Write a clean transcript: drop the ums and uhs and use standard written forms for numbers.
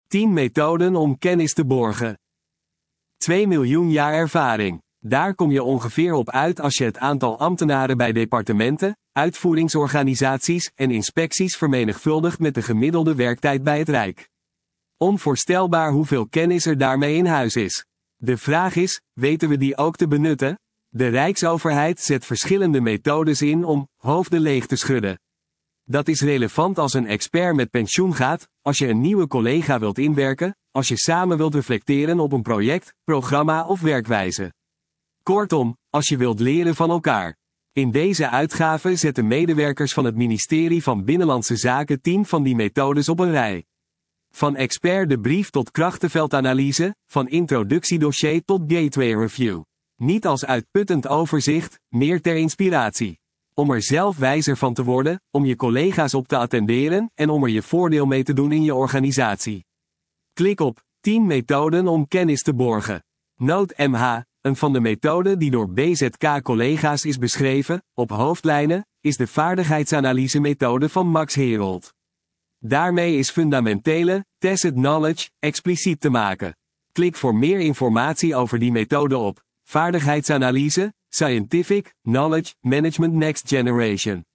10 methoden om kennis te borgen. 2 miljoen jaar ervaring. Daar kom je ongeveer op uit als je het aantal ambtenaren bij departementen, uitvoeringsorganisaties en inspecties vermenigvuldigt met de gemiddelde werktijd bij het Rijk. Onvoorstelbaar hoeveel kennis er daarmee in huis is. De vraag is, weten we die ook te benutten? De Rijksoverheid zet verschillende methodes in om hoofden leeg te schudden. Dat is relevant als een expert met pensioen gaat, als je een nieuwe collega wilt inwerken, als je samen wilt reflecteren op een project, programma of werkwijze. Kortom, als je wilt leren van elkaar. In deze uitgave zetten medewerkers van het ministerie van Binnenlandse Zaken 10 van die methodes op een rij. Van expert de brief tot krachtenveldanalyse, van introductiedossier tot gateway review. Niet als uitputtend overzicht, meer ter inspiratie. Om er zelf wijzer van te worden, om je collega's op te attenderen en om er je voordeel mee te doen in je organisatie. Klik op 10 methoden om kennis te borgen. Noot MH, een van de methoden die door BZK-collega's is beschreven, op hoofdlijnen, is de vaardigheidsanalyse-methode van Max Herold. Daarmee is fundamentele, tacit knowledge, expliciet te maken. Klik voor meer informatie over die methode op vaardigheidsanalyse, Scientific Knowledge Management Next Generation.